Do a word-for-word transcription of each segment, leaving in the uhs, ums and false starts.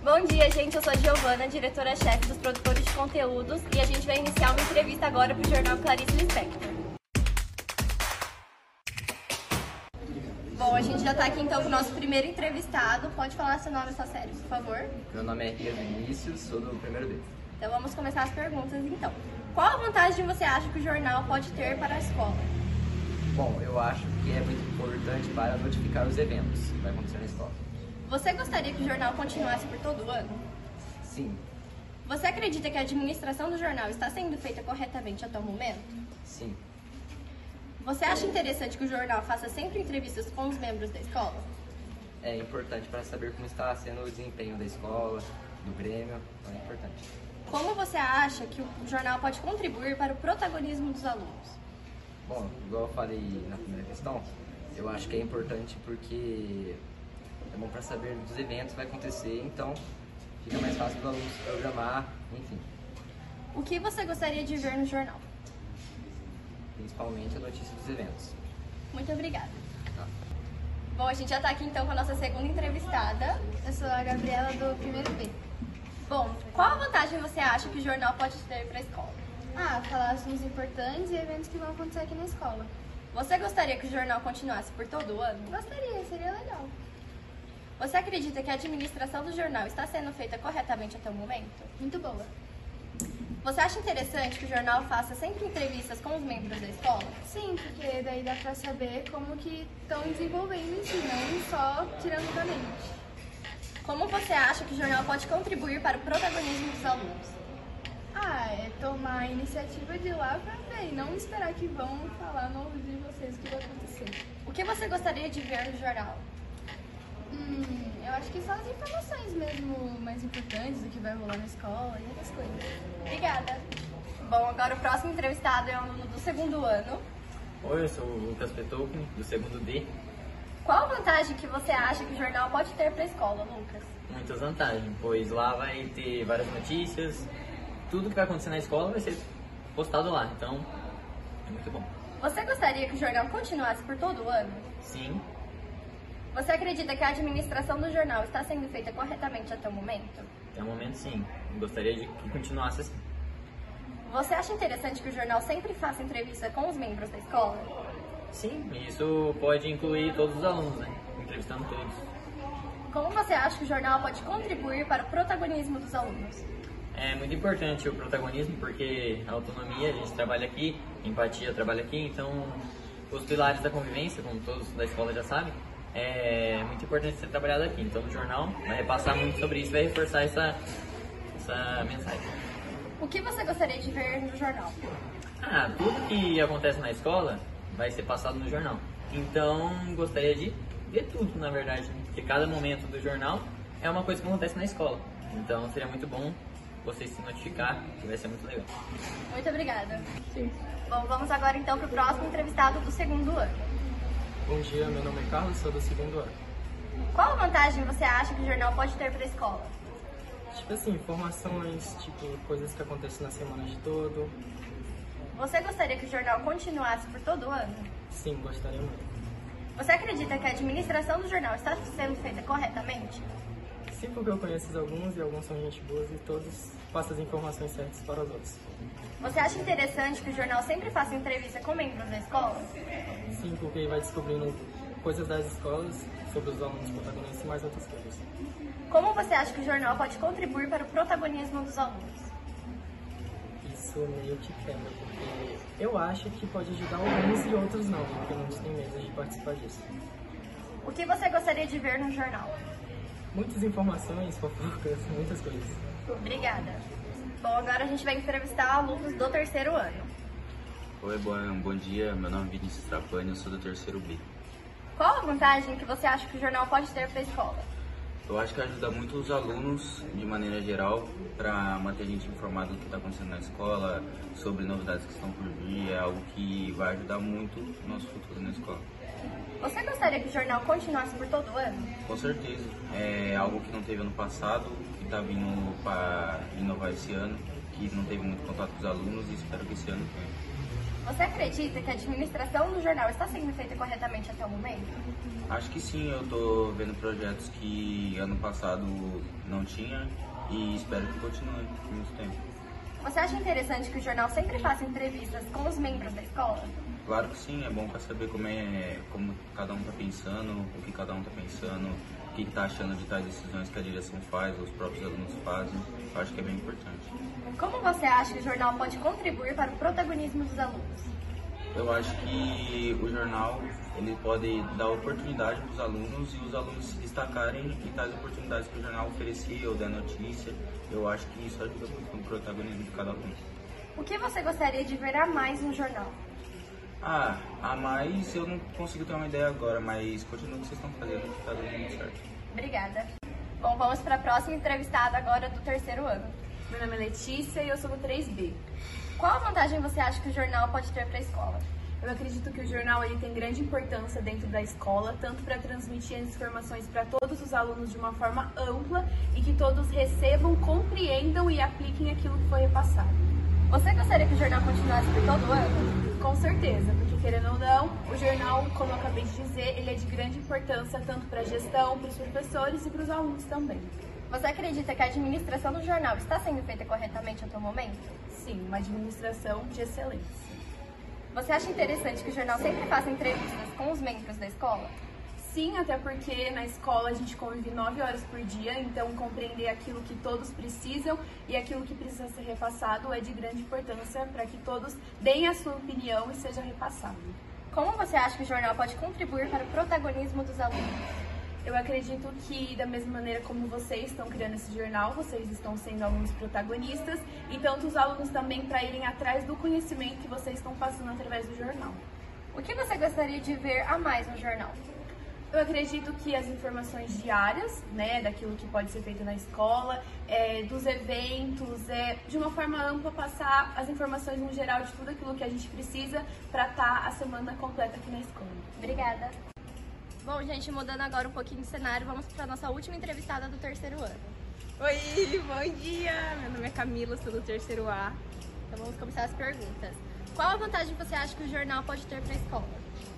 Bom dia, gente. Eu sou a Giovana, diretora-chefe dos produtores de conteúdos, e a gente vai iniciar uma entrevista agora para o jornal Clarice Lispector. Bom, a gente já está aqui então com o nosso primeiro entrevistado. Pode falar seu nome e sua série, por favor? Meu nome é Ria Vinícius, sou do primeiro B. Então vamos começar as perguntas então. Qual a vantagem você acha que o jornal pode ter para a escola? Bom, eu acho que é muito importante para notificar os eventos que vai acontecer na escola. Você gostaria que o jornal continuasse por todo o ano? Sim. Você acredita que a administração do jornal está sendo feita corretamente até o momento? Sim. Você acha interessante que o jornal faça sempre entrevistas com os membros da escola? É importante para saber como está sendo o desempenho da escola, do Grêmio, então é importante. Como você acha que o jornal pode contribuir para o protagonismo dos alunos? Bom, igual eu falei na primeira questão, eu acho que é importante porque é bom para saber dos eventos que vai acontecer, então fica mais fácil para os alunos programar, enfim. O que você gostaria de ver no jornal? Principalmente a notícia dos eventos. Muito obrigada. Tá. Bom, a gente já está aqui então com a nossa segunda entrevistada. Eu sou a Gabriela do primeiro B. Bom, qual a vantagem você acha que o jornal pode ter para a escola? Ah, falar assuntos importantes e eventos que vão acontecer aqui na escola. Você gostaria que o jornal continuasse por todo o ano? Gostaria, seria legal. Você acredita que a administração do jornal está sendo feita corretamente até o momento? Muito boa. Você acha interessante que o jornal faça sempre entrevistas com os membros da escola? Sim, porque daí dá pra saber como que estão desenvolvendo em si, não só tirando da mente. Como você acha que o jornal pode contribuir para o protagonismo dos alunos? Ah, é tomar a iniciativa de ir lá pra ver e não esperar que vão falar no ouvido de vocês o que vai acontecer. O que você gostaria de ver no jornal? Hum, eu acho que só as informações mesmo mais importantes do que vai rolar na escola e outras coisas. Obrigada. Bom, agora o próximo entrevistado é um aluno do segundo ano. Oi, eu sou o Lucas Petouco, do segundo D. Qual a vantagem que você acha que o jornal pode ter para a escola, Lucas? Muitas vantagens, pois lá vai ter várias notícias, tudo que vai acontecer na escola vai ser postado lá, então é muito bom. Você gostaria que o jornal continuasse por todo o ano? Sim, Você acredita que a administração do jornal está sendo feita corretamente até o momento? até o momento sim. Eu gostaria de que continuasse assim. Você acha interessante que o jornal sempre faça entrevista com os membros da escola? Sim, isso pode incluir todos os alunos, né? Entrevistando todos. Como você acha que o jornal pode contribuir para o protagonismo dos alunos? É muito importante o protagonismo, porque a autonomia, a gente trabalha aqui, empatia trabalha aqui, então os pilares da convivência, como todos da escola já sabem, é muito importante ser trabalhado aqui. Então o jornal vai repassar muito sobre isso, vai reforçar essa, essa mensagem. O que você gostaria de ver no jornal? Ah, tudo que acontece na escola vai ser passado no jornal. Então gostaria de ver tudo, na verdade, né? Porque cada momento do jornal é uma coisa que acontece na escola. Então seria muito bom vocês se notificar, que vai ser muito legal. Muito obrigada. Sim. Bom, vamos agora então para o próximo entrevistado do segundo ano. Bom dia, meu nome é Carlos, sou do segundo ano. Qual a vantagem você acha que o jornal pode ter para a escola? Tipo assim, informações, tipo, coisas que acontecem na semana de todo. Você gostaria que o jornal continuasse por todo o ano? Sim, gostaria muito. Você acredita que a administração do jornal está sendo feita corretamente? Sim, porque eu conheço alguns e alguns são gente boas e todos passam as informações certas para os outros. Você acha interessante que o jornal sempre faça entrevista com membros da escola? Sim, porque vai descobrindo coisas das escolas sobre os alunos protagonistas e mais outras coisas. Como você acha que o jornal pode contribuir para o protagonismo dos alunos? Isso meio que quebra, porque eu acho que pode ajudar alguns e outros não, porque muitos têm medo de participar disso. O que você gostaria de ver no jornal? Muitas informações, fofocas, muitas coisas. Obrigada. Bom, agora a gente vai entrevistar alunos do terceiro ano. Oi, bom, bom dia, meu nome é Vinícius Trapani, eu sou do terceiro B. Qual a vantagem que você acha que o jornal pode ter para a escola? Eu acho que ajuda muito os alunos, de maneira geral, para manter a gente informado do que está acontecendo na escola, sobre novidades que estão por vir, é algo que vai ajudar muito o nosso futuro na escola. Você gostaria que o jornal continuasse por todo o ano? Com certeza, é algo que não teve ano passado, que está vindo para inovar esse ano, que não teve muito contato com os alunos e espero que esse ano tenha. Você acredita que a administração do jornal está sendo feita corretamente até o momento? Acho que sim, eu tô vendo projetos que ano passado não tinha e espero que continue por muito tempo. Você acha interessante que o jornal sempre faça entrevistas com os membros da escola? Claro que sim, é bom para saber como, é, como cada um tá pensando, o que cada um tá pensando, o que tá achando de tais decisões que a direção faz, os próprios alunos fazem. Eu acho que é bem importante. Como você acha que o jornal pode contribuir para o protagonismo dos alunos? Eu acho que o jornal ele pode dar oportunidade para os alunos e os alunos se destacarem em tais oportunidades que o jornal oferecia ou der notícia. Eu acho que isso ajuda muito no protagonismo de cada aluno. O que você gostaria de ver a mais no jornal? Ah, a mais eu não consigo ter uma ideia agora, mas continua o que vocês estão fazendo, que está dando muito certo. Obrigada. Bom, vamos para a próxima entrevistada agora do terceiro ano. Meu nome é Letícia e eu sou do três B. Qual a vantagem você acha que o jornal pode ter para a escola? Eu acredito que o jornal ele tem grande importância dentro da escola, tanto para transmitir as informações para todos os alunos de uma forma ampla e que todos recebam, compreendam e apliquem aquilo que foi repassado. Você gostaria que o jornal continuasse por todo ano? Com certeza, porque querendo ou não, o jornal, como eu acabei de dizer, ele é de grande importância tanto para a gestão, para os professores e para os alunos também. Você acredita que a administração do jornal está sendo feita corretamente até o momento? Sim, uma administração de excelência. Você acha interessante que o jornal sempre faça entrevistas com os membros da escola? Sim, até porque na escola a gente convive nove horas por dia, então compreender aquilo que todos precisam e aquilo que precisa ser repassado é de grande importância para que todos deem a sua opinião e seja repassado. Como você acha que o jornal pode contribuir para o protagonismo dos alunos? Eu acredito que da mesma maneira como vocês estão criando esse jornal, vocês estão sendo alunos protagonistas e tanto os alunos também para irem atrás do conhecimento que vocês estão passando através do jornal. O que você gostaria de ver a mais no jornal? Eu acredito que as informações diárias, né, daquilo que pode ser feito na escola, é, dos eventos, é, de uma forma ampla passar as informações no geral de tudo aquilo que a gente precisa para estar a semana completa aqui na escola. Obrigada. Bom, gente, mudando agora um pouquinho de cenário, vamos para a nossa última entrevistada do terceiro ano. Oi, bom dia! Meu nome é Camila, sou do terceiro A. Então vamos começar as perguntas. Qual a vantagem você acha que o jornal pode ter para a escola?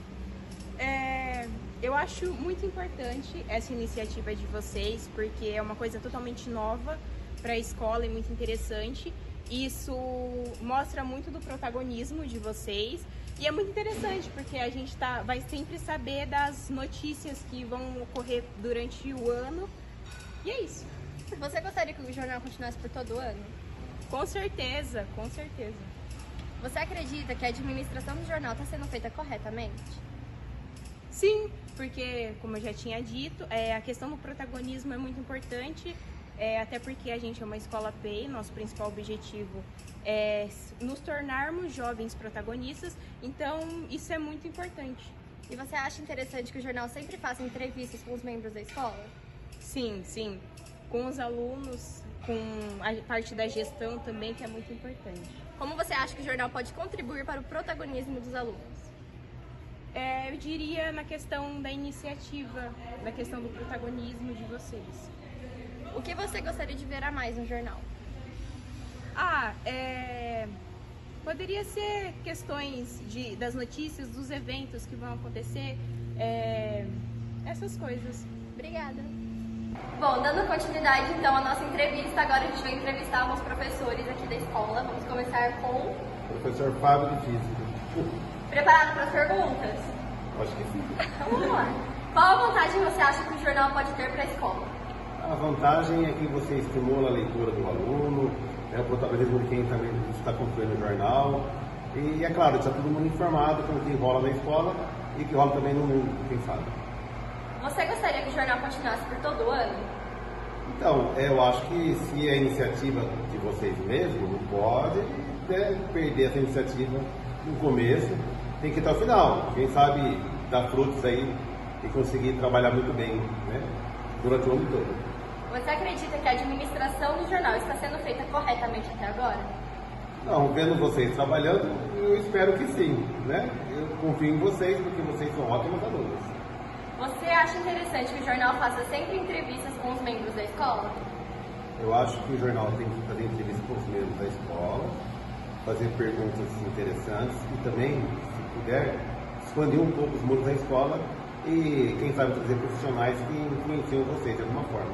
É, eu acho muito importante essa iniciativa de vocês, porque é uma coisa totalmente nova para a escola e muito interessante. Isso mostra muito do protagonismo de vocês. E é muito interessante, porque a gente tá, vai sempre saber das notícias que vão ocorrer durante o ano. E é isso. Você gostaria que o jornal continuasse por todo o ano? Com certeza, com certeza. Você acredita que a administração do jornal está sendo feita corretamente? Sim, porque, como eu já tinha dito, é, a questão do protagonismo é muito importante. É, até porque a gente é uma escola P E I, nosso principal objetivo é nos tornarmos jovens protagonistas, então isso é muito importante. E você acha interessante que o jornal sempre faça entrevistas com os membros da escola? Sim, sim. Com os alunos, com a parte da gestão também, que é muito importante. Como você acha que o jornal pode contribuir para o protagonismo dos alunos? É, eu diria na questão da iniciativa, na questão do protagonismo de vocês. O que você gostaria de ver a mais no jornal? Ah, é... poderia ser questões de, das notícias, dos eventos que vão acontecer, é... essas coisas. Obrigada. Bom, dando continuidade então à nossa entrevista, agora a gente vai entrevistar alguns professores aqui da escola. Vamos começar com... Professor Fábio de Física. Preparado para as perguntas? Acho que sim. Então vamos lá. Qual a vantagem você acha que o jornal pode ter para a escola? A vantagem é que você estimula a leitura do aluno, é o protagonismo de quem também está construindo o jornal. E é claro, está todo mundo informado com o que rola na escola e o que rola também no mundo, quem sabe. Você gostaria que o jornal continuasse por todo o ano? Então, eu acho que se é iniciativa de vocês mesmos, não pode né, perder essa iniciativa no começo, tem que ir até o final. Quem sabe dar frutos aí e conseguir trabalhar muito bem, né, durante o ano todo. Você acredita que a administração do jornal está sendo feita corretamente até agora? Não, vendo vocês trabalhando, eu espero que sim, né? Eu confio em vocês porque vocês são ótimos alunos. Você acha interessante que o jornal faça sempre entrevistas com os membros da escola? Eu acho que o jornal tem que fazer entrevistas com os membros da escola fazer perguntas interessantes e também, se puder, expandir um pouco os muros da escola e, quem sabe, trazer profissionais que influenciam vocês de alguma forma.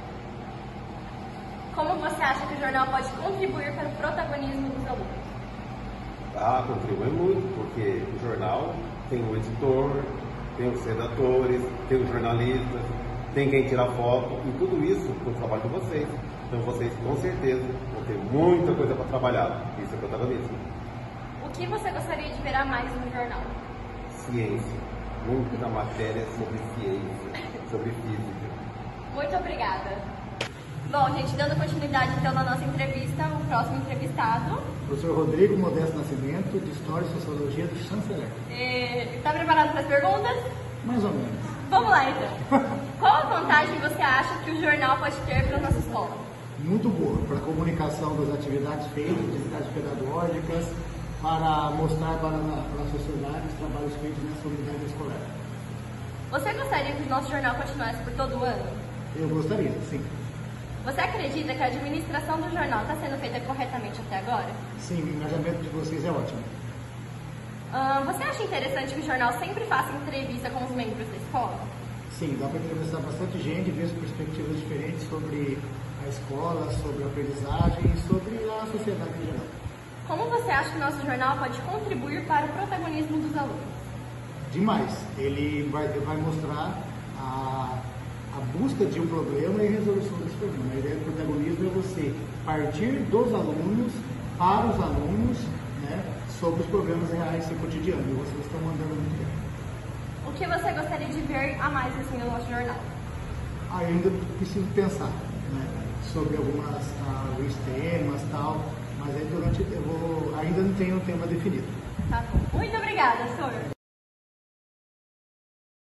Como você acha que o jornal pode contribuir para o protagonismo dos alunos? Ah, contribui muito, porque o jornal tem o editor, tem os redatores, tem os jornalistas, tem quem tira foto, e tudo isso com o trabalho de vocês. Então vocês, com certeza, vão ter muita coisa para trabalhar. Isso é protagonismo. O que você gostaria de ver a mais no jornal? Ciência. Muita matéria sobre ciência, sobre física. Muito obrigada. Bom, gente, dando continuidade então na nossa entrevista, o próximo entrevistado. Professor Rodrigo Modesto Nascimento, de História e Sociologia do Chanceler. Está preparado para as perguntas? Mais ou menos. Vamos lá então. Qual a vantagem você acha que o jornal pode ter para a nossa escola? Muito boa, para a comunicação das atividades feitas, atividades pedagógicas, para mostrar para a, para a sociedade os trabalhos feitos nessa unidade escolar. Você gostaria que o nosso jornal continuasse por todo o ano? Eu gostaria, sim. Você acredita que a administração do jornal está sendo feita corretamente até agora? Sim, o engajamento de vocês é ótimo. Uh, você acha interessante que o jornal sempre faça entrevista com os membros da escola? Sim, dá para entrevistar bastante gente, ver perspectivas diferentes sobre a escola, sobre a aprendizagem e sobre a sociedade em geral. Como você acha que o nosso jornal pode contribuir para o protagonismo dos alunos? Demais. Ele vai, vai mostrar a, a busca de um problema e a resolução desse problema. A ideia do protagonismo é você partir dos alunos para os alunos, né, sobre os problemas reais e cotidianos. E vocês estão mandando muito bem. O que você gostaria de ver a mais assim, no nosso jornal? Ah, eu ainda preciso pensar, né, sobre algumas, ah, alguns temas e tal, mas aí durante eu vou, ainda não tenho um tema definido. Tá bom. Muito obrigada, senhor.